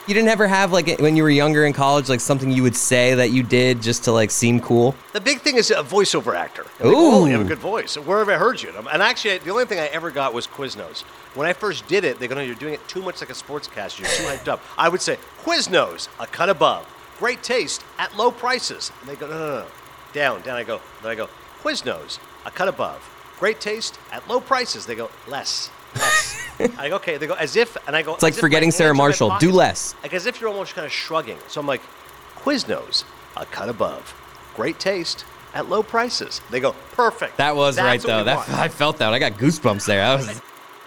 You didn't ever have, like, when you were younger in college, like, something you would say that you did just to, like, seem cool? The big thing is a voiceover actor. Ooh. You have a good voice. Where have I heard you? And actually, the only thing I ever got was Quiznos. When I first did it, they go, no, you're doing it too much like a sportscaster. You're too hyped up. I would say, Quiznos, a cut above. Great taste at low prices. And they go, no. Down. Then I go, Quiznos, a cut above. Great taste at low prices. They go, less. I go, okay. They go, as if, and I go, it's like forgetting Sarah Marshall. Do less. Like as if you're almost kind of shrugging. So I'm like, Quiznos, a cut above. Great taste at low prices. They go, perfect. That was That's right, what though. we want. I felt that. I got goosebumps there. I was...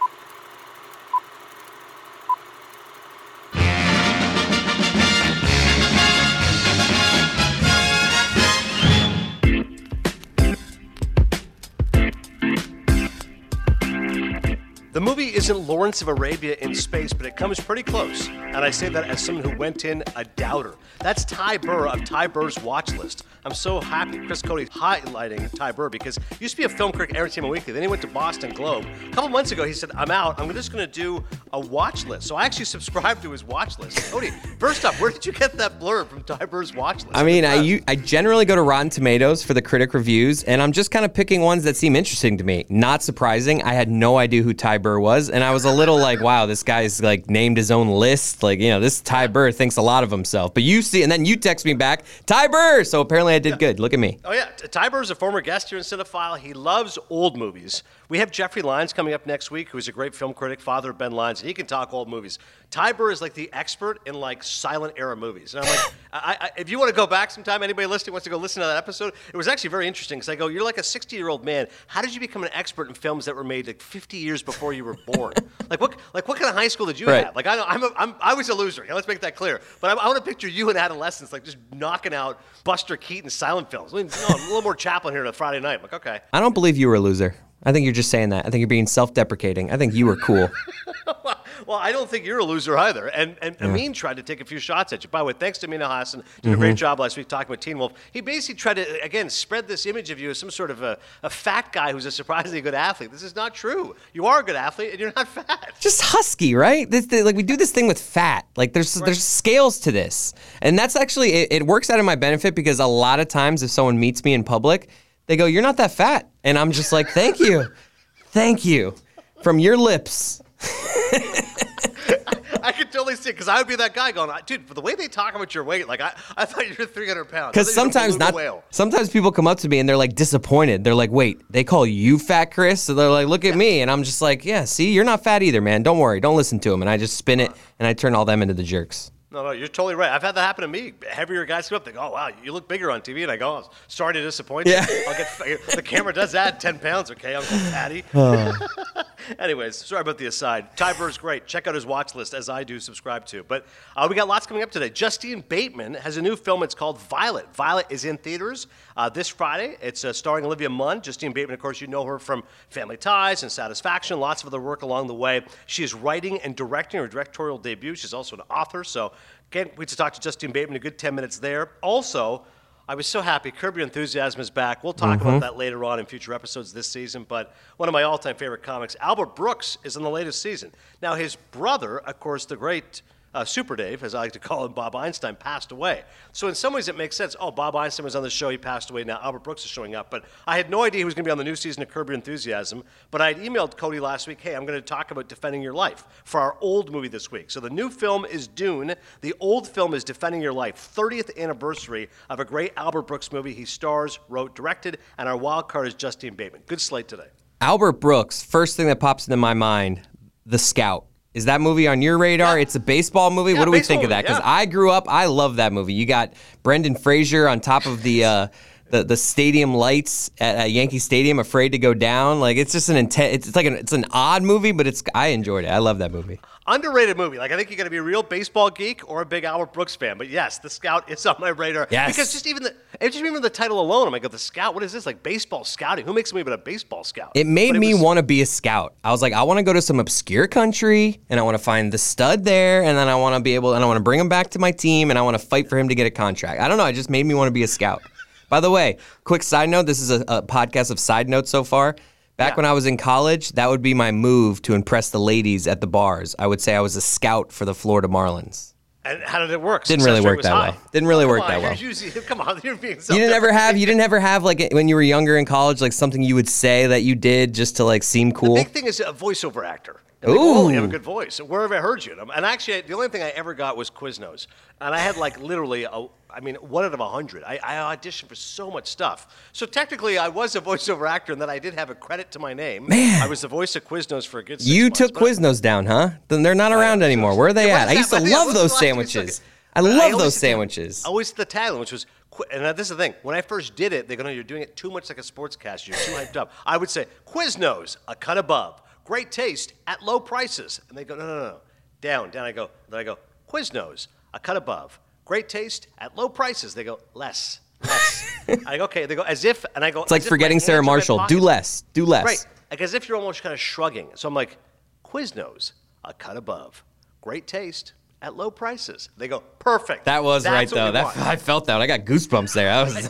The movie isn't Lawrence of Arabia in space, but it comes pretty close. And I say that as someone who went in a doubter. That's Ty Burr of Ty Burr's Watch List. I'm so happy Chris Cody's highlighting Ty Burr because he used to be a film critic at Entertainment Weekly. Then he went to Boston Globe. A couple months ago, he said, I'm out. I'm just going to do a watch list. So I actually subscribed to his watch list. Cody, first up, where did you get that blurb from Ty Burr's Watch List? I mean, I generally go to Rotten Tomatoes for the critic reviews, and I'm just kind of picking ones that seem interesting to me. Not surprising. I had no idea who Ty Burr was, and I was a little like, wow, this guy's like named his own list. Like, you know, this Ty Burr thinks a lot of himself. But you see, and then you text me back, Ty Burr! So apparently I did good. Look at me. Oh, yeah. Ty Burr's a former guest here in Cinephile. He loves old movies. We have Jeffrey Lyons coming up next week, who's a great film critic, father of Ben Lyons, and he can talk old movies. Ty Burr is like the expert in like silent era movies. And I'm like, if you want to go back sometime, anybody listening wants to go listen to that episode, it was actually very interesting because I go, you're like a 60-year-old man. How did you become an expert in films that were made like 50 years before you were born? what kind of high school did you have? Like I was a loser. Yeah, let's make that clear. But I want to picture you in adolescence, like just knocking out Buster Keaton silent films. I mean, no, a little more Chaplin here on a Friday night. I'm like, okay. I don't believe you were a loser. I think you're just saying that. I think you're being self-deprecating. I think you were cool. Well, I don't think you're a loser either. And Amin tried to take a few shots at you. By the way, thanks to Amina Hassan, did a great job last week talking with Teen Wolf. He basically tried to, again, spread this image of you as some sort of a fat guy who's a surprisingly good athlete. This is not true. You are a good athlete, and you're not fat. Just husky, right? Like we do this thing with fat. Like there's scales to this. And that's actually, it works out in my benefit because a lot of times if someone meets me in public, they go, you're not that fat. And I'm just like, thank you. Thank you. From your lips. I could totally see it because I would be that guy going, dude, for the way they talk about your weight, like I thought you were 300 pounds. Because sometimes people come up to me and they're like disappointed. They're like, wait, they call you fat, Chris? So they're like, look at me. And I'm just like, yeah, see, you're not fat either, man. Don't worry. Don't listen to them. And I just spin it and I turn all them into the jerks. No, you're totally right. I've had that happen to me. Heavier guys come up, they go, oh, wow, you look bigger on TV. And I go, oh, sorry to disappoint you. Yeah. The camera does add 10 pounds, okay, Uncle Patty. Anyways, sorry about the aside. Ty Burr's great. Check out his watch list, as I do subscribe to. But we got lots coming up today. Justine Bateman has a new film. It's called Violet. Violet is in theaters this Friday. It's starring Olivia Munn. Justine Bateman, of course, you know her from Family Ties and Satisfaction, lots of other work along the way. She is writing and directing her directorial debut. She's also an author, so can't wait to talk to Justine Bateman. A good 10 minutes there. Also, I was so happy. Curb Your Enthusiasm is back. We'll talk about that later on in future episodes this season. But one of my all-time favorite comics, Albert Brooks, is in the latest season. Now, his brother, of course, the great Super Dave, as I like to call him, Bob Einstein, passed away. So in some ways it makes sense. Oh, Bob Einstein was on the show. He passed away. Now Albert Brooks is showing up. But I had no idea he was going to be on the new season of Curb Your Enthusiasm. But I had emailed Cody last week, hey, I'm going to talk about Defending Your Life for our old movie this week. So the new film is Dune. The old film is Defending Your Life, 30th anniversary of a great Albert Brooks movie. He stars, wrote, directed, and our wild card is Justine Bateman. Good slate today. Albert Brooks, first thing that pops into my mind, The Scout. Is that movie on your radar? Yeah. It's a baseball movie. Yeah, what do we think of that? Because I grew up, I love that movie. You got Brendan Fraser on top of the stadium lights at Yankee Stadium, afraid to go down. Like it's just it's an odd movie, but I enjoyed it. I love that movie. Underrated movie. Like I think you got to be a real baseball geek or a big Albert Brooks fan. But yes, The Scout is on my radar. Yes. Because just even the title alone, I'm like, The Scout. What is this? Like baseball scouting? Who makes a movie about a baseball scout? It made me want to be a scout. I was like, I want to go to some obscure country, and I want to find the stud there, and then I want to bring him back to my team, and I want to fight for him to get a contract. I don't know. It just made me want to be a scout. By the way, quick side note. This is a podcast of side notes so far. Back when I was in college, that would be my move to impress the ladies at the bars. I would say I was a scout for the Florida Marlins. And how did it work? Didn't really work that way. Didn't really work that well. Come on, you're being so You didn't ever have like when you were younger in college, like something you would say that you did just to like seem cool? The big thing is a voiceover actor. And they go, oh, you have a good voice. Where have I heard you? And actually, the only thing I ever got was Quiznos. And I had like literally, 1 out of 100. I auditioned for so much stuff. So technically, I was a voiceover actor, and then I did have a credit to my name. Man. I was the voice of Quiznos for a good 6 You months. took Quiznos down, huh? Then they're not around anymore. Where are they at? I used to love those sandwiches. I love those sandwiches. Always the tagline, which was, and this is the thing, when I first did it, they go, no, you're doing it too much like a sportscaster. You're too hyped up. I would say, Quiznos, a cut above. Great taste at low prices. And they go, no. Down. Then I go, Quiznos, a cut above. Great taste at low prices. They go, less. I go, okay. They go, as if, and I go, it's like forgetting Sarah Marshall. Do less. Right. Like as if you're almost kind of shrugging. So I'm like, Quiznos, a cut above. Great taste at low prices. They go, perfect. That was right, though. I felt that. I got goosebumps there.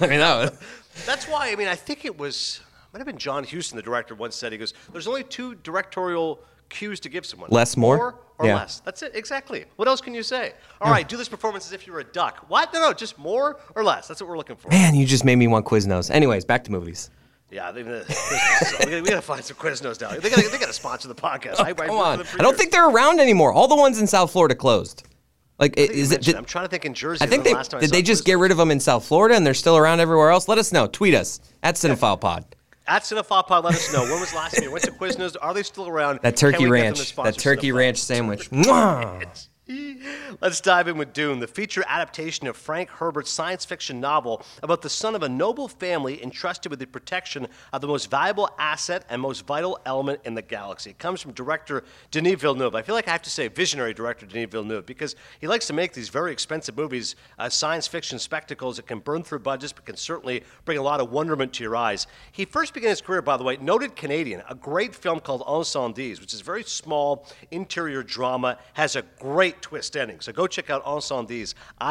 That's why, I think it was, might have been John Huston, the director, once said, he goes, there's only 2 directorial cues to give someone. Less, more? Or less. That's it, exactly. What else can you say? All right, do this performance as if you were a duck. What? No, just more or less. That's what we're looking for. Man, you just made me want Quiznos. Anyways, back to movies. Yeah, we got to find some Quiznos now. They got to sponsor the podcast. Come on. I don't think they're around anymore. All the ones in South Florida closed. Like, I'm trying to think in Jersey. I think did they just get rid of them in South Florida and they're still around everywhere else? Let us know. Tweet us at CinephilePod. At CinephilePod, let us know. When was the last time you went to Quiznos? Are they still around? That turkey ranch. That turkey ranch sandwich. Mwah! Let's dive in with Dune, the feature adaptation of Frank Herbert's science fiction novel about the son of a noble family entrusted with the protection of the most valuable asset and most vital element in the galaxy. It comes from director Denis Villeneuve. I feel like I have to say visionary director Denis Villeneuve because he likes to make these very expensive movies, science fiction spectacles that can burn through budgets but can certainly bring a lot of wonderment to your eyes. He first began his career, by the way, noted Canadian, a great film called Incendies, which is very small interior drama, has a great twist ending. So go check out Incendies,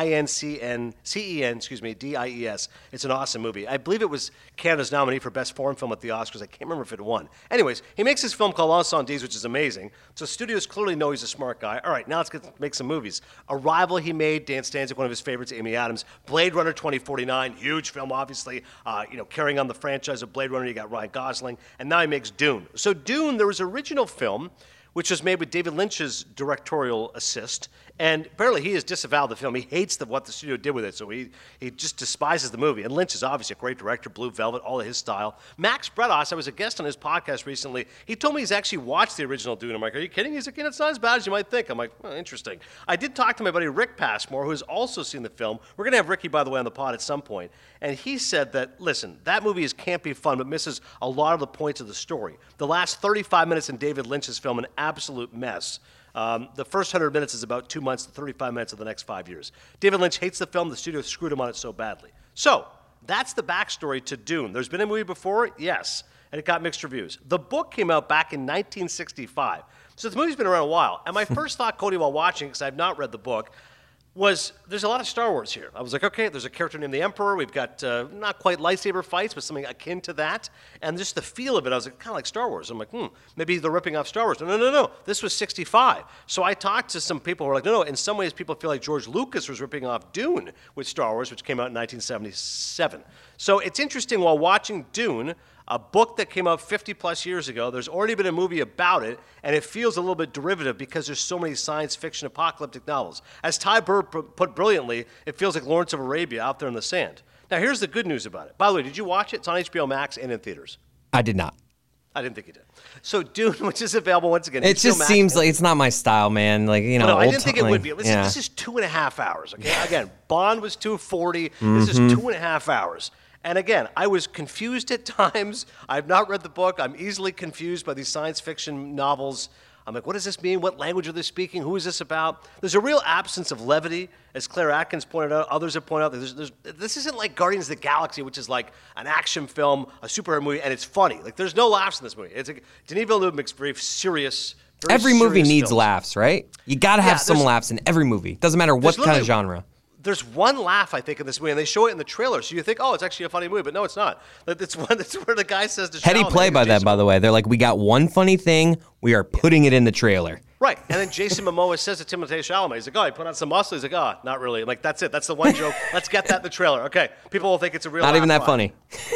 Dies. It's an awesome movie. I believe it was Canada's nominee for Best Foreign Film at the Oscars. I can't remember if it won. Anyways, he makes this film called Incendies, which is amazing. So studios clearly know he's a smart guy. All right, now let's make some movies. Arrival he made, Dan Stanzik, one of his favorites, Amy Adams. Blade Runner 2049, huge film, obviously. Carrying on the franchise of Blade Runner, you got Ryan Gosling. And now he makes Dune. So Dune, there was an original film which was made with David Lynch's directorial assist. And apparently he has disavowed the film. He hates what the studio did with it, so he just despises the movie. And Lynch is obviously a great director, Blue Velvet, all of his style. Max Bretos, I was a guest on his podcast recently. He told me he's actually watched the original Dune. I'm like, are you kidding? He's like, it's not as bad as you might think. I'm like, oh, interesting. I did talk to my buddy Rick Passmore, who has also seen the film. We're going to have Ricky, by the way, on the pod at some point. And he said that, listen, that movie is campy fun, but misses a lot of the points of the story. The last 35 minutes in David Lynch's film, an absolute mess. The first 100 minutes is about 2 months, the 35 minutes of the next 5 years. David Lynch hates the film. The studio screwed him on it so badly. So that's the backstory to Dune. There's been a movie before, yes, and it got mixed reviews. The book came out back in 1965. So the movie's been around a while. And my first thought, Cody, while watching, because I've not read the book, was there's a lot of Star Wars here. I was like, okay, there's a character named the Emperor. We've got not quite lightsaber fights, but something akin to that. And just the feel of it, I was like, kind of like Star Wars. I'm like, maybe they're ripping off Star Wars. No. This was 65. So I talked to some people who were like, no. In some ways, people feel like George Lucas was ripping off Dune with Star Wars, which came out in 1977. So it's interesting while watching Dune, a book that came out 50-plus years ago. There's already been a movie about it, and it feels a little bit derivative because there's so many science fiction apocalyptic novels. As Ty Burr put brilliantly, it feels like Lawrence of Arabia out there in the sand. Now, here's the good news about it. By the way, did you watch it? It's on HBO Max and in theaters. I did not. I didn't think you did. So Dune, which is available once again. It just seems like it's not my style, man. Like, No, I didn't think it would be. Listen, this is 2.5 hours, okay? Again, Bond was 2:40. This is 2.5 hours. And again, I was confused at times. I've not read the book. I'm easily confused by these science fiction novels. I'm like, what does this mean? What language are they speaking? Who is this about? There's a real absence of levity, as Claire Atkins pointed out. Others have pointed out. This isn't like Guardians of the Galaxy, which is like an action film, a superhero movie, and it's funny. Like, there's no laughs in this movie. Denis Villeneuve makes very serious. Every movie needs laughs, right? You got to have some laughs in every movie. Doesn't matter what kind of genre. There's one laugh, I think, in this movie, and they show it in the trailer. So you think, oh, it's actually a funny movie, but no, it's not. It's where the guy says to Heady play by them, by the way. They're like, we got one funny thing. We are putting it in the trailer. Right. And then Jason Momoa says to Timothée Chalamet, he's like, oh, he put on some muscle. He's like, oh, not really. I'm like, that's it. That's the one joke. Let's get that in the trailer. Okay. People will think it's a real Not even that funny.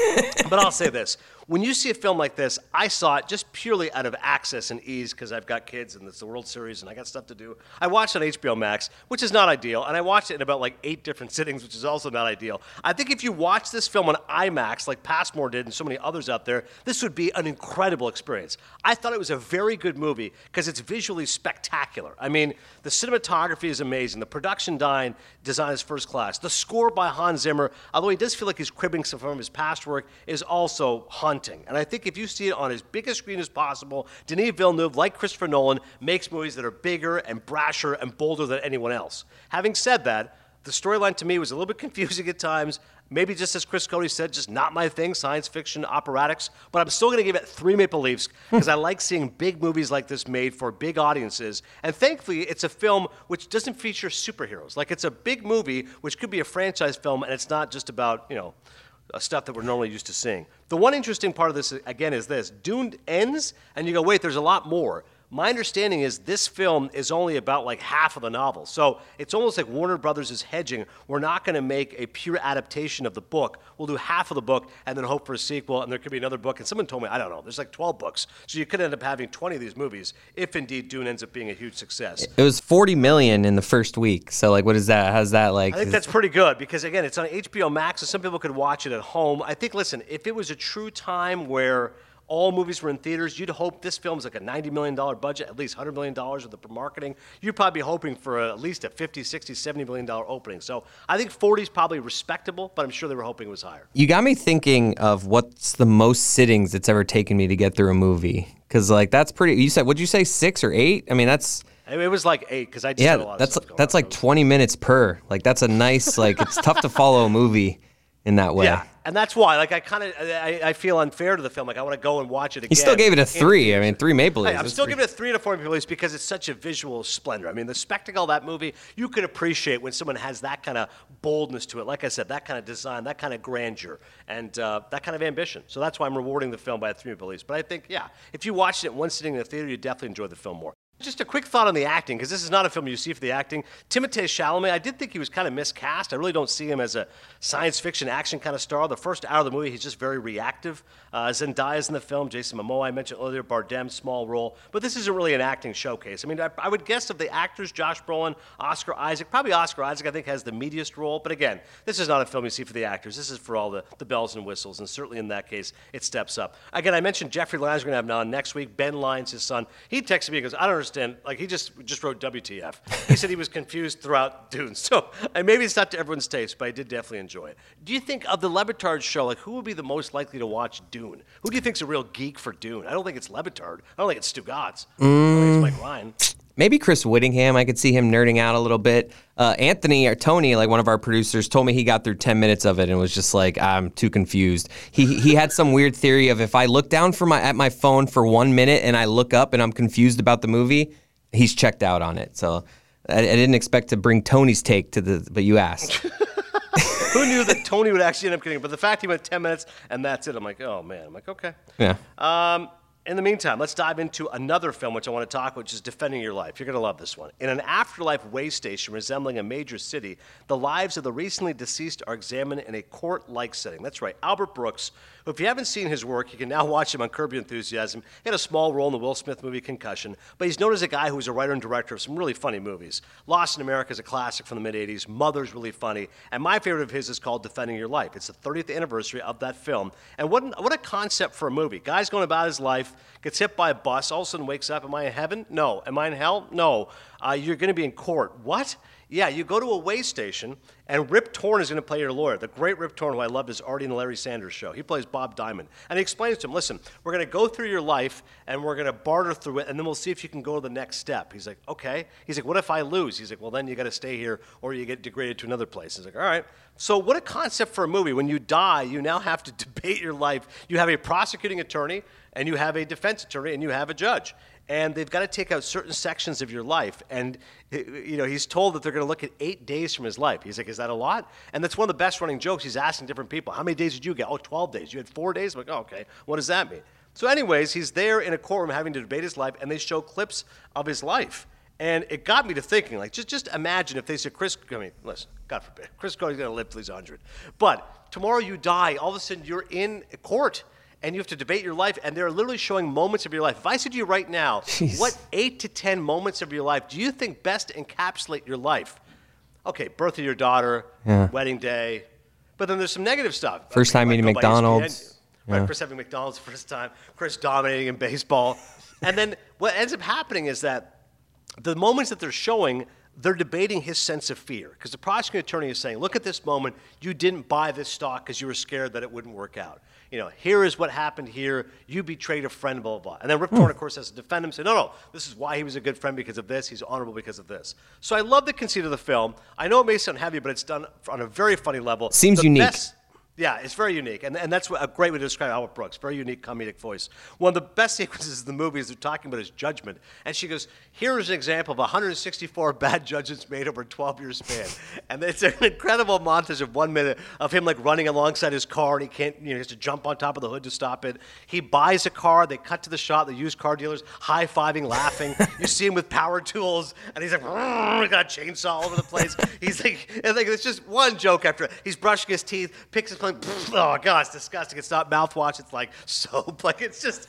But I'll say this. When you see a film like this, I saw it just purely out of access and ease because I've got kids and it's the World Series and I got stuff to do. I watched it on HBO Max, which is not ideal, and I watched it in about like 8 different sittings, which is also not ideal. I think if you watch this film on IMAX, like Passmore did and so many others out there, this would be an incredible experience. I thought it was a very good movie because it's visually spectacular. I mean, the cinematography is amazing. The production design is first class. The score by Hans Zimmer, although he does feel like he's cribbing some from his past work, is also haunting. And I think if you see it on as big a screen as possible, Denis Villeneuve, like Christopher Nolan, makes movies that are bigger and brasher and bolder than anyone else. Having said that, the storyline to me was a little bit confusing at times. Maybe just as Chris Cody said, just not my thing, science fiction, operatics. But I'm still going to give it 3 Maple Leafs because I like seeing big movies like this made for big audiences. And thankfully, it's a film which doesn't feature superheroes. Like, it's a big movie which could be a franchise film, and it's not just about, stuff that we're normally used to seeing. The one interesting part of this, again, is this. Dune ends, and you go, wait, there's a lot more. My understanding is this film is only about like half of the novel. So it's almost like Warner Brothers is hedging. We're not going to make a pure adaptation of the book. We'll do half of the book and then hope for a sequel, and there could be another book. And someone told me, I don't know, there's like 12 books. So you could end up having 20 of these movies if indeed Dune ends up being a huge success. It was $40 million in the first week. So like, what is that? How's that like? I think that's pretty good because, again, it's on HBO Max, so some people could watch it at home. I think, listen, if it was a true time where all movies were in theaters, you'd hope this film's like a $90 million budget, at least $100 million with the marketing. You'd probably be hoping for at least a $50, $60, $70 million opening. So I think 40 is probably respectable, but I'm sure they were hoping it was higher. You got me thinking of what's the most sittings it's ever taken me to get through a movie. Because like that's pretty, you said, would you say 6 or 8? I mean, that's... It was like 8 because I just had a lot of stuff going that's on. like 20 minutes per. Like that's a nice, like it's tough to follow a movie in that way. Yeah, and that's why, like, I feel unfair to the film. Like, I want to go and watch it again. You still gave it a 3. I mean, 3 Maple Leafs. I'm still giving it 3 to 4 Maple Leafs because it's such a visual splendor. I mean, the spectacle of that movie, you could appreciate when someone has that kind of boldness to it. Like I said, that kind of design, that kind of grandeur, and that kind of ambition. So that's why I'm rewarding the film by a 3 Maple Leafs. But I think, yeah, if you watched it one sitting in the theater, you'd definitely enjoy the film more. Just a quick thought on the acting, because this is not a film you see for the acting. Timothée Chalamet, I did think he was kind of miscast. I really don't see him as a science fiction action kind of star. The first hour of the movie, he's just very reactive. Zendaya's in the film, Jason Momoa, I mentioned earlier, Bardem, small role. But this isn't really an acting showcase. I mean, I would guess of the actors, Josh Brolin, Oscar Isaac, probably Oscar Isaac, I think, has the meatiest role. But again, this is not a film you see for the actors. This is for all the bells and whistles, and certainly in that case, it steps up. Again, I mentioned Jeffrey Lyons we're going to have on next week. Ben Lyons, his son, he texted me and goes, I don't understand. Like, he just wrote WTF. He said he was confused throughout Dune. So maybe it's not to everyone's taste, but I did definitely enjoy it. Do you think of the Le Batard show, like who would be the most likely to watch Dune? Who do you think's a real geek for Dune? I don't think it's Le Batard. I don't think it's Stugatz. I don't think it's Mike Ryan. Maybe Chris Whittingham. I could see him nerding out a little bit. Anthony, or Tony, like one of our producers, told me he got through 10 minutes of it and was just like, I'm too confused. He had some weird theory of if I look down at my phone for 1 minute and I look up and I'm confused about the movie, he's checked out on it. So I didn't expect to bring Tony's take but you asked. Who knew that Tony would actually end up getting it? But the fact he went 10 minutes and that's it, I'm like, oh man. I'm like, okay. Yeah. In the meantime, let's dive into another film which I want to talk about, which is Defending Your Life. You're going to love this one. In an afterlife way station resembling a major city, the lives of the recently deceased are examined in a court-like setting. That's right, Albert Brooks, who, if you haven't seen his work, you can now watch him on Curb Your Enthusiasm. He had a small role in the Will Smith movie Concussion, but he's known as a guy who was a writer and director of some really funny movies. Lost in America is a classic from the mid-'80s. Mother's really funny. And my favorite of his is called Defending Your Life. It's the 30th anniversary of that film. And what a concept for a movie. Guy's going about his life, gets hit by a bus, all of a sudden wakes up. Am I in heaven? No. Am I in hell? No. You're going to be in court. What? Yeah, you go to a way station, and Rip Torn is going to play your lawyer. The great Rip Torn, who I love, is Artie and the Larry Sanders Show. He plays Bob Diamond. And he explains to him, listen, we're going to go through your life, and we're going to barter through it, and then we'll see if you can go to the next step. He's like, okay. He's like, what if I lose? He's like, well, then you got to stay here, or you get degraded to another place. He's like, all right. So what a concept for a movie. When you die, you now have to debate your life. You have a prosecuting attorney, and you have a defense attorney, and you have a judge. And they've got to take out certain sections of your life. And he's told that they're going to look at 8 days from his life. He's like, is that a lot? And that's one of the best running jokes. He's asking different people, how many days did you get? Oh, 12 days. You had 4 days? I'm like, oh, okay. What does that mean? So anyways, he's there in a courtroom having to debate his life, and they show clips of his life. And it got me to thinking, like, just imagine if they said, listen, God forbid, Chris Cody's going to live till he's 100. But tomorrow you die, all of a sudden you're in court, and you have to debate your life, and they're literally showing moments of your life. If I said to you right now, what 8 to 10 moments of your life do you think best encapsulate your life? Okay, birth of your daughter, wedding day, but then there's some negative stuff. First time eating McDonald's. Right, Chris having McDonald's the first time, Chris dominating in baseball. And then what ends up happening is that the moments that they're showing, they're debating his sense of fear. Because the prosecuting attorney is saying, look at this moment, you didn't buy this stock because you were scared that it wouldn't work out. Here is what happened here. You betrayed a friend, blah, blah, blah. And then Rip Torn, of course, has to defend him, say, no, this is why he was a good friend because of this. He's honorable because of this. So I love the conceit of the film. I know it may sound heavy, but it's done on a very funny level. Seems unique. Yeah, it's very unique, and that's a great way to describe Albert Brooks. Very unique comedic voice. One of the best sequences in the movie is they're talking about his judgment, and she goes, "Here's an example of 164 bad judgments made over a 12-year span." And it's an incredible montage of 1 minute of him like running alongside his car, and he can't, he has to jump on top of the hood to stop it. He buys a car. They cut to the shot. The used car dealers high-fiving, laughing. You see him with power tools, and he's like, got a chainsaw all over the place. He's like, it's just one joke after. He's brushing his teeth, picks his plane. Oh God, it's disgusting. It's not mouthwash. It's like soap. Like it's just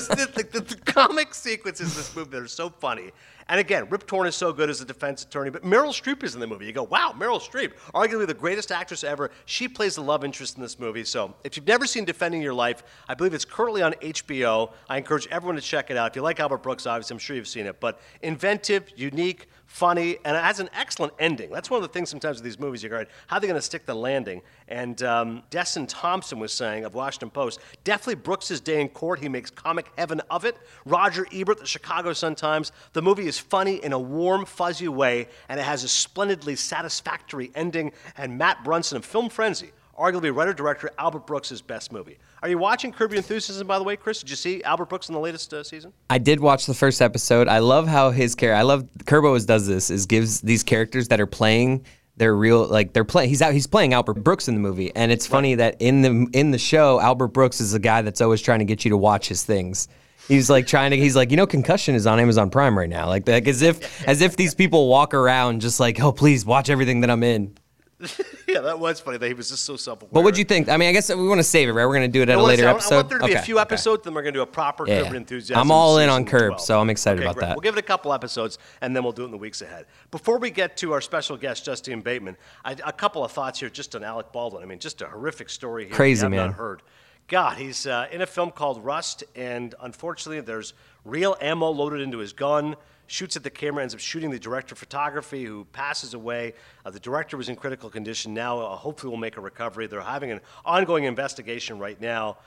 the comic sequences in this movie that are so funny. And again, Rip Torn is so good as a defense attorney, but Meryl Streep is in the movie. You go, wow, Meryl Streep, arguably the greatest actress ever. She plays the love interest in this movie. So if you've never seen Defending Your Life, I believe it's currently on HBO. I encourage everyone to check it out. If you like Albert Brooks, obviously, I'm sure you've seen it. But inventive, unique, funny, and it has an excellent ending. That's one of the things sometimes with these movies, you go, how are they going to stick the landing? And Desson Thompson was saying of Washington Post, definitely Brooks' day in court. He makes comic heaven of it. Roger Ebert, the Chicago Sun-Times, the movie is funny in a warm, fuzzy way, and it has a splendidly satisfactory ending. And Matt Brunson of Film Frenzy, arguably writer-director Albert Brooks' best movie. Are you watching Curb Your Enthusiasm, by the way, Chris? Did you see Albert Brooks in the latest season? I did watch the first episode. I love how I love Curb always does this, is gives these characters that are playing their real, like they're playing. He's playing Albert Brooks in the movie, and it's funny that in the show, Albert Brooks is the guy that's always trying to get you to watch his things. He's like Concussion is on Amazon Prime right now, like as if these people walk around just like, oh please watch everything that I'm in. Yeah, that was funny that he was just so self-aware. But what'd you think? I mean, I guess we want to save it, right? We're going to do it at a later episode. I want there to be a few episodes, then we're going to do a proper Curb Your Enthusiasm. I'm all in on Curb, so I'm excited about that. We'll give it a couple episodes, and then we'll do it in the weeks ahead. Before we get to our special guest, Justine Bateman, a couple of thoughts here just on Alec Baldwin. I mean, just a horrific story here. Crazy, man. Not heard. God, he's in a film called Rust, and unfortunately, there's real ammo loaded into his gun. Shoots at the camera, ends up shooting the director of photography who passes away. The director was in critical condition. Now, hopefully, will make a recovery. They're having an ongoing investigation right now.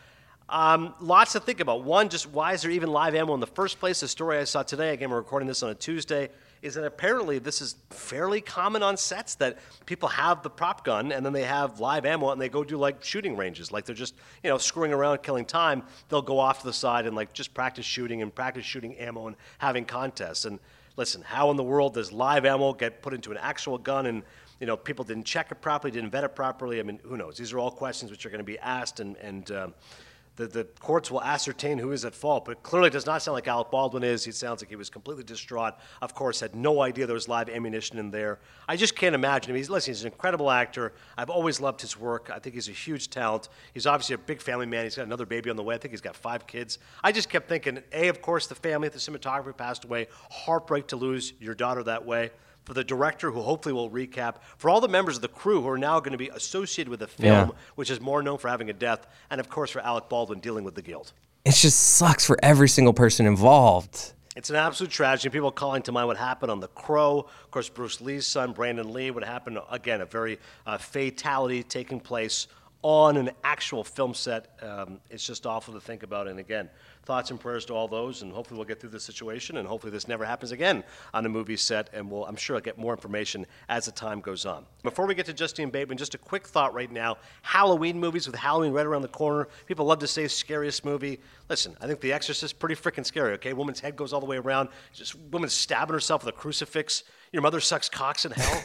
Lots to think about. One, just why is there even live ammo in the first place? The story I saw today, again, we're recording this on a Tuesday, is that apparently this is fairly common on sets that people have the prop gun and then they have live ammo and they go do like shooting ranges. Like they're just, screwing around, killing time. They'll go off to the side and like just practice shooting ammo and having contests. And listen, how in the world does live ammo get put into an actual gun and, people didn't check it properly, didn't vet it properly? I mean, who knows? These are all questions which are going to be asked and the courts will ascertain who is at fault, but clearly it does not sound like Alec Baldwin is. He sounds like he was completely distraught. Of course, had no idea there was live ammunition in there. I just can't imagine him. He's an incredible actor. I've always loved his work. I think he's a huge talent. He's obviously a big family man. He's got another baby on the way. I think he's got 5 kids. I just kept thinking, of course, the family, the cinematographer passed away. Heartbreak to lose your daughter that way. For the director, who hopefully will recap, for all the members of the crew who are now going to be associated with the film, which is more known for having a death, and of course for Alec Baldwin dealing with the guilt. It just sucks for every single person involved. It's an absolute tragedy. People calling to mind what happened on The Crow. Of course, Bruce Lee's son, Brandon Lee, what happened, again, a very fatality taking place on an actual film set. It's just awful to think about. And again, thoughts and prayers to all those, and hopefully we'll get through this situation, and hopefully this never happens again on a movie set, and I'm sure I'll get more information as the time goes on. Before we get to Justine Bateman, just a quick thought right now. Halloween movies with Halloween right around the corner. People love to say scariest movie. Listen, I think The Exorcist is pretty freaking scary, okay? Woman's head goes all the way around. Just woman stabbing herself with a crucifix. Your mother sucks cocks in hell.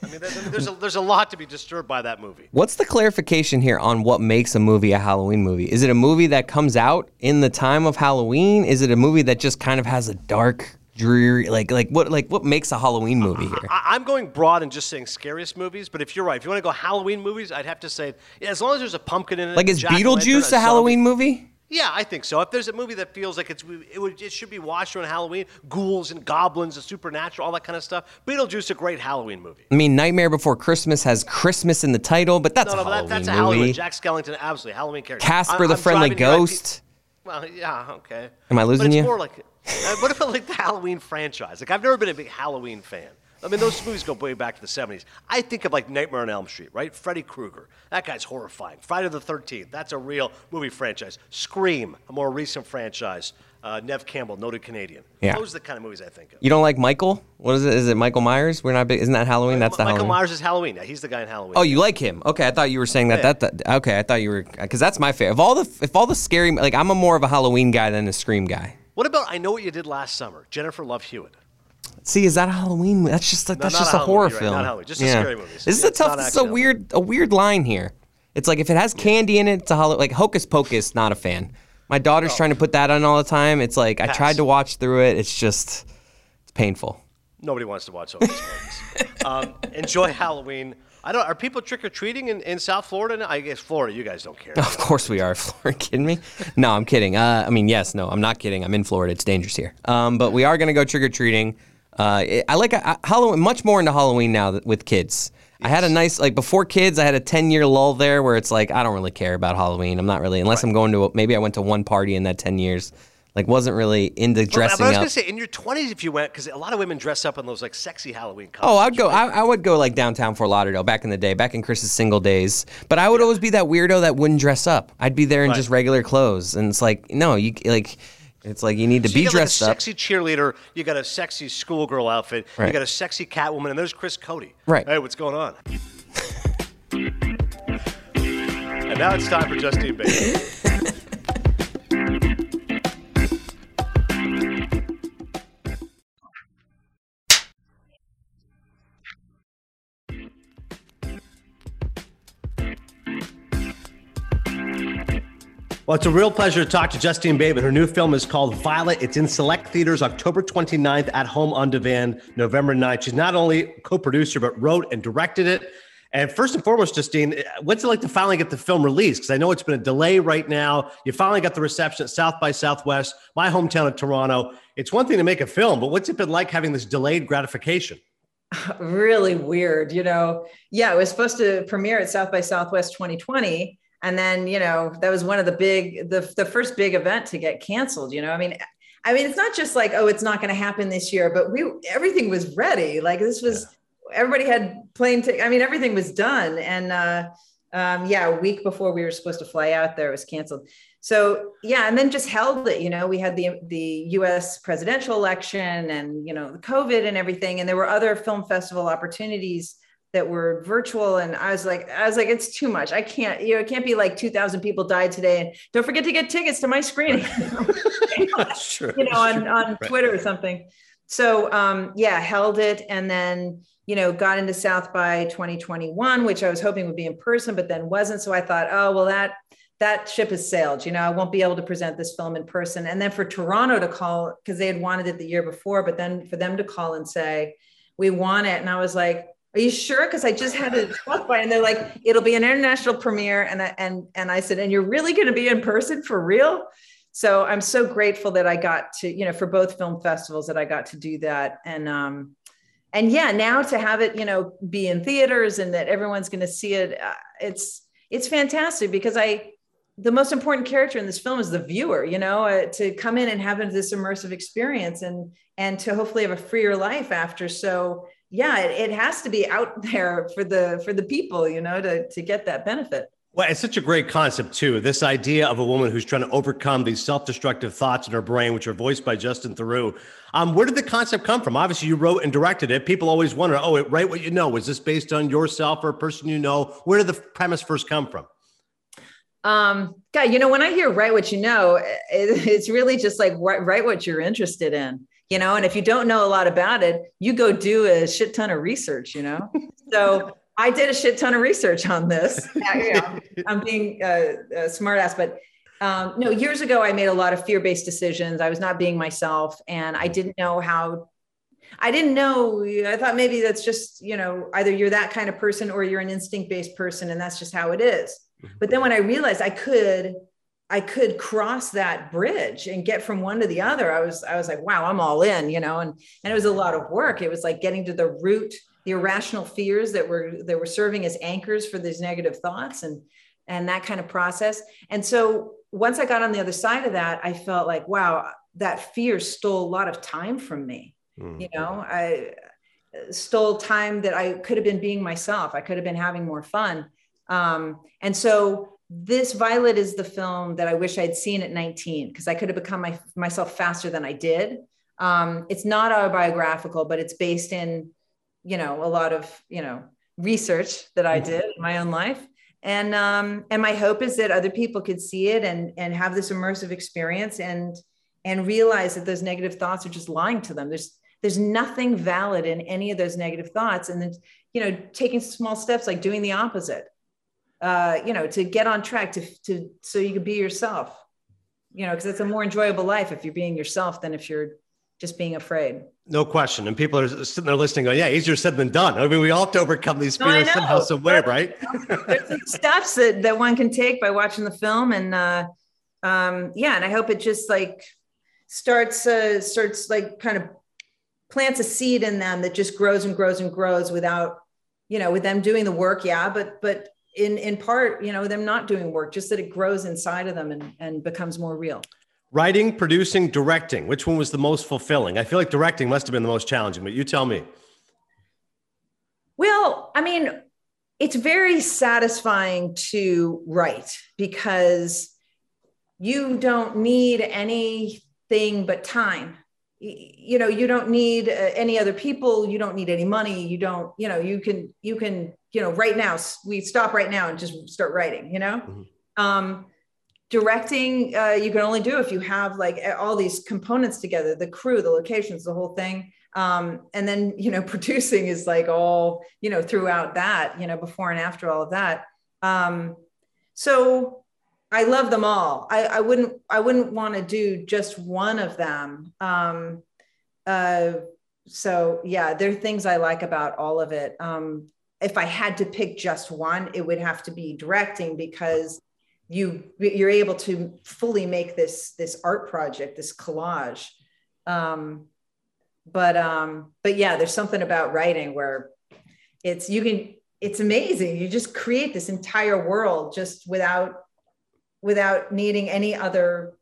I mean, there's a lot to be disturbed by that movie. What's the clarification here on what makes a movie a Halloween movie? Is it a movie that comes out in the time of Halloween? Is it a movie that just kind of has a dark, dreary, what makes a Halloween movie here? I'm going broad and just saying scariest movies, but if you're right, if you want to go Halloween movies, I'd have to say, as long as there's a pumpkin in it. Like, is Beetlejuice a Halloween movie? Yeah, I think so. If there's a movie that feels like it should be watched around Halloween, ghouls and goblins and supernatural, all that kind of stuff, Beetlejuice is a great Halloween movie. I mean, Nightmare Before Christmas has Christmas in the title, but that's that's a Halloween movie. Jack Skellington, absolutely Halloween character. Casper the Friendly Ghost. Well, yeah, okay. Am I losing you? It's more like, what about like the Halloween franchise? Like, I've never been a big Halloween fan. I mean, those movies go way back to the 70s. I think of like Nightmare on Elm Street, right? Freddy Krueger. That guy's horrifying. Friday the 13th. That's a real movie franchise. Scream, a more recent franchise. Nev Campbell, noted Canadian. Yeah. Those are the kind of movies I think of. You don't like Michael? What is it? Is it Michael Myers? We're not big. Isn't that Halloween? That's the Michael Halloween. Myers is Halloween. Yeah, he's the guy in Halloween. Oh, you like him? Okay, I thought you were saying that. Yeah. Okay, I thought you were, because that's my favorite. If all the scary, like, I'm more of a Halloween guy than a Scream guy. What about I Know What You Did Last Summer? Jennifer Love Hewitt. See, is that a Halloween? That's just a horror film. Not Halloween, just a scary movie. This is a weird line here. It's like if it has candy in it, it's a like Hocus Pocus. Not a fan. My daughter's trying to put that on all the time. It's like I tried to watch through it. It's painful. Nobody wants to watch Hocus Pocus. Enjoy Halloween. Are people trick or treating in South Florida? I guess Florida. You guys don't care. Of course we are. Florida, kidding me? No, I'm kidding. Yes, no, I'm not kidding. I'm in Florida. It's dangerous here. But we are gonna go trick or treating. I like Halloween much more into Halloween now with kids. Yes. I had a nice, like, before kids, I had a 10-year lull there where it's like, I don't really care about Halloween. I'm not really, unless I'm going to, maybe I went to one party in that 10 years. Like, wasn't really into dressing up. I was going to say, in your 20s, if you went, because a lot of women dress up in those, like, sexy Halloween costumes. Oh, I'd go, right? I would go, like, downtown Fort Lauderdale back in the day, back in Chris's single days. But I would always be that weirdo that wouldn't dress up. I'd be there in just regular clothes. And it's like, no, it's like you need to be dressed up. You got a sexy cheerleader, you got a sexy schoolgirl outfit, you got a sexy Catwoman, and there's Chris Cody. Right. Hey, what's going on? And now it's time for Justine Bateman. Well, it's a real pleasure to talk to Justine Bateman. Her new film is called Violet. It's in select theaters October 29th, at home on demand November 9th. She's not only co-producer, but wrote and directed it. And first and foremost, Justine, what's it like to finally get the film released? Because I know it's been a delay right now. You finally got the reception at South by Southwest, my hometown of Toronto. It's one thing to make a film, but what's it been like having this delayed gratification? Really weird, Yeah, it was supposed to premiere at South by Southwest 2020. And then, that was one of the first big event to get canceled, I mean, it's not just like, oh, it's not going to happen this year, but everything was ready. Like everybody had everything was done. And a week before we were supposed to fly out there, it was canceled. So, and then just held it, we had the US presidential election and, the COVID and everything. And there were other film festival opportunities that were virtual. And I was like, it's too much. I can't, it can't be like 2,000 people died today. And don't forget to get tickets to my screening, That's true. on Twitter or something. So, held it. And then, got into South by 2021, which I was hoping would be in person, but then wasn't. So I thought, oh, well, that ship has sailed, I won't be able to present this film in person. And then for Toronto to call, because they had wanted it the year before, but then for them to call and say, we want it. And I was like, are you sure? Because I just had it South by, and they're like, it'll be an international premiere. And I said, and you're really going to be in person for real? So I'm so grateful that I got to, for both film festivals that I got to do that. And now to have it, be in theaters and that everyone's going to see it. It's fantastic because the most important character in this film is the viewer, to come in and have this immersive experience and to hopefully have a freer life after. So it has to be out there for the people, to get that benefit. Well, it's such a great concept too. This idea of a woman who's trying to overcome these self-destructive thoughts in her brain, which are voiced by Justin Theroux. Where did the concept come from? Obviously you wrote and directed it. People always wonder, write what you know. Was this based on yourself or a person you know? Where did the premise first come from? God, when I hear write what you know, it's really just like write what you're interested in. And if you don't know a lot about it, you go do a shit ton of research, So I did a shit ton of research on this. I'm being a smart ass, but no, years ago, I made a lot of fear-based decisions. I was not being myself, and I didn't know how. I thought maybe that's just, either you're that kind of person or you're an instinct-based person, and that's just how it is. But then when I realized I could cross that bridge and get from one to the other, I was like, wow, I'm all in, and it was a lot of work. It was like getting to the root, the irrational fears that were serving as anchors for these negative thoughts and that kind of process. And so once I got on the other side of that, I felt like, wow, that fear stole a lot of time from me. I stole time that I could have been being myself. I could have been having more fun. And so this Violet is the film that I wish I'd seen at 19, because I could have become myself faster than I did. It's not autobiographical, but it's based in, a lot of, research that I did in my own life. And my hope is that other people could see it and have this immersive experience and realize that those negative thoughts are just lying to them. There's nothing valid in any of those negative thoughts. And then, taking small steps, like doing the opposite, to get on track so you can be yourself, because it's a more enjoyable life if you're being yourself than if you're just being afraid. No question. And people are sitting there listening going, yeah, easier said than done. I mean, we all have to overcome these fears somehow, some way, right? There's some steps that one can take by watching the film. And and I hope it just like starts like kind of plants a seed in them that just grows and grows and grows without, with them doing the work. Yeah. But in part, them not doing work, just that it grows inside of them and becomes more real. Writing, producing, directing. Which one was the most fulfilling? I feel like directing must have been the most challenging, but you tell me. Well, I mean, it's very satisfying to write because you don't need anything but time. You don't need any other people. You don't need any money. You don't, you can, right now, we stop right now and just start writing, Mm-hmm. Directing, you can only do if you have like all these components together, the crew, the locations, the whole thing. And then, producing is like all, throughout that, before and after all of that. So I love them all. I wouldn't want to do just one of them. So yeah, there are things I like about all of it. If I had to pick just one, it would have to be directing, because you're able to fully make this art project, this collage. But yeah, there's something about writing where it's amazing. You just create this entire world just without needing any other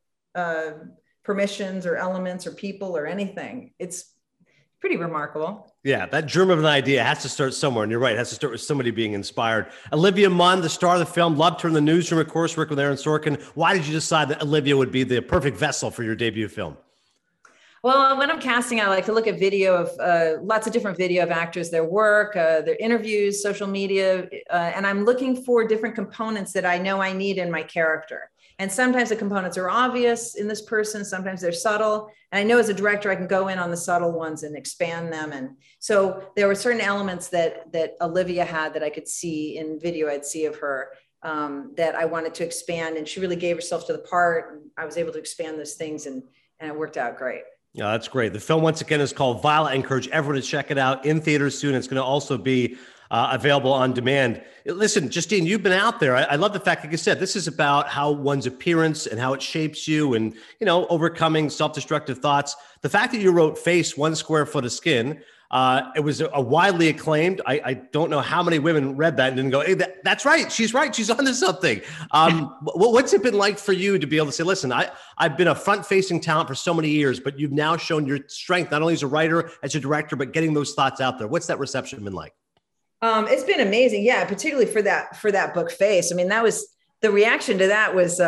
permissions or elements or people or anything. It's pretty remarkable. Yeah, that germ of an idea has to start somewhere. And you're right, it has to start with somebody being inspired. Olivia Munn, the star of the film, loved her in the newsroom, of course, working with Aaron Sorkin. Why did you decide that Olivia would be the perfect vessel for your debut film? Well, when I'm casting, I like to look at video of lots of different video of actors, their work, their interviews, social media, and I'm looking for different components that I know I need in my character. And sometimes the components are obvious in this person, sometimes they're subtle. And I know as a director, I can go in on the subtle ones and expand them. And so there were certain elements that Olivia had that I could see in video I'd see of her that I wanted to expand. And she really gave herself to the part. And I was able to expand those things and it worked out great. Yeah, that's great. The film, once again, is called Violet. I encourage everyone to check it out in theaters soon. It's going to also be available on demand. Listen, Justine, you've been out there. I love the fact, like you said, this is about how one's appearance and how it shapes you and, overcoming self-destructive thoughts. The fact that you wrote Face, 1 Square Foot of Skin, it was a widely acclaimed. I don't know how many women read that and didn't go, hey, that's right. She's right. She's onto something. What's it been like for you to be able to say, listen, I've been a front-facing talent for so many years, but you've now shown your strength, not only as a writer, as a director, but getting those thoughts out there. What's that reception been like? It's been amazing. Yeah. Particularly for that book Face. I mean, the reaction to that was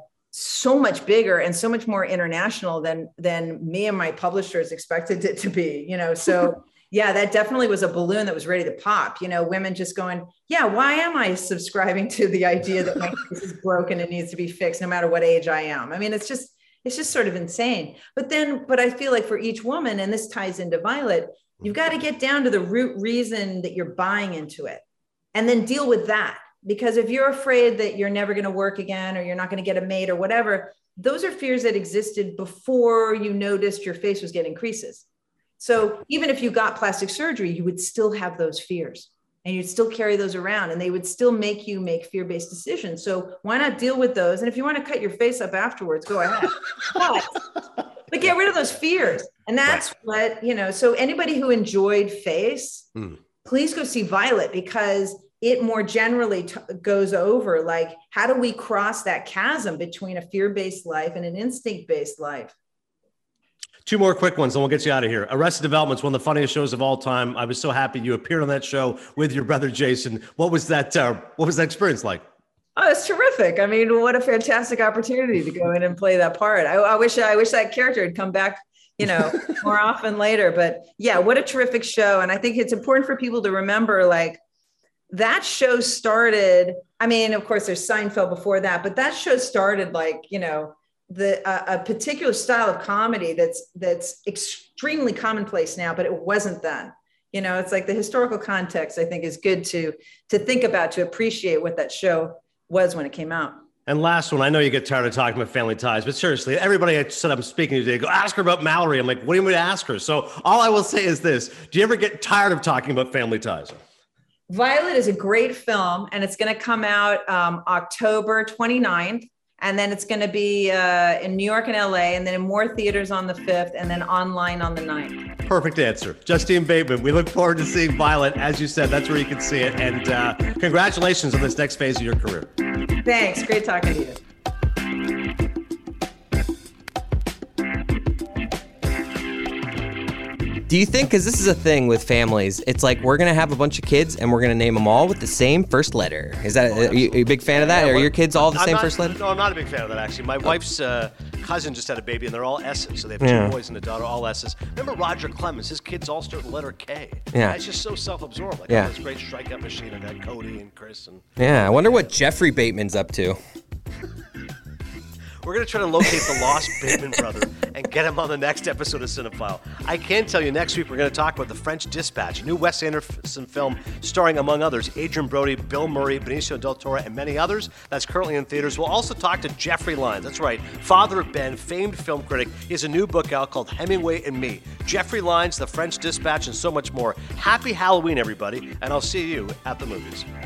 so much bigger and so much more international than me and my publishers expected it to be, so yeah, that definitely was a balloon that was ready to pop, women just going, yeah, why am I subscribing to the idea that my face is broken and needs to be fixed no matter what age I am? I mean, it's just sort of insane. But I feel like for each woman, and this ties into Violet, You've got to get down to the root reason that you're buying into it and then deal with that. Because if you're afraid that you're never going to work again, or you're not going to get a mate or whatever, those are fears that existed before you noticed your face was getting creases. So even if you got plastic surgery, you would still have those fears and you'd still carry those around, and they would still make you make fear-based decisions. So why not deal with those? And if you want to cut your face up afterwards, go ahead. But get rid of those fears. And that's what, so anybody who enjoyed Face, please go see Violet, because it more generally goes over, like, how do we cross that chasm between a fear-based life and an instinct-based life? 2 more quick ones, and we'll get you out of here. Arrested Development's one of the funniest shows of all time. I was so happy you appeared on that show with your brother Jason. What was that experience like? Oh, it's terrific. I mean, what a fantastic opportunity to go in and play that part. I wish that character had come back, more often later. But yeah, what a terrific show. And I think it's important for people to remember, like, that show started, I mean, of course there's Seinfeld before that, but that show started like, a particular style of comedy that's extremely commonplace now, but it wasn't then. It's like the historical context, I think, is good to think about, to appreciate what that show was when it came out. And last one, I know you get tired of talking about Family Ties, but seriously, everybody I said I'm speaking to today, go ask her about Mallory. I'm like, what do you want me to ask her? So all I will say is this: do you ever get tired of talking about Family Ties? Violet is a great film, and it's going to come out October 29th. And then it's going to be in New York and LA, and then in more theaters on the 5th, and then online on the 9th. Perfect answer. Justine Bateman, we look forward to seeing Violet. As you said, that's where you can see it. And congratulations on this next phase of your career. Thanks. Great talking to you. Do you think, because this is a thing with families, it's like we're going to have a bunch of kids and we're going to name them all with the same first letter? Is that, are you a big fan of that? Are your kids all the same first letter? No, I'm not a big fan of that, actually. My wife's cousin just had a baby, and they're all S's. So they have 2 boys and a daughter, all S's. Remember Roger Clemens? His kids all start with the letter K. Yeah. It's just so self-absorbed. Like, this great strikeout machine, and that Cody and Chris. I wonder what Jeffrey Bateman's up to. We're going to try to locate the lost Bateman brother and get him on the next episode of Cinephile. I can tell you next week we're going to talk about The French Dispatch, a new Wes Anderson film starring, among others, Adrian Brody, Bill Murray, Benicio del Toro, and many others. That's currently in theaters. We'll also talk to Jeffrey Lyons. That's right, father of Ben, famed film critic. He has a new book out called Hemingway and Me. Jeffrey Lyons, The French Dispatch, and so much more. Happy Halloween, everybody, and I'll see you at the movies.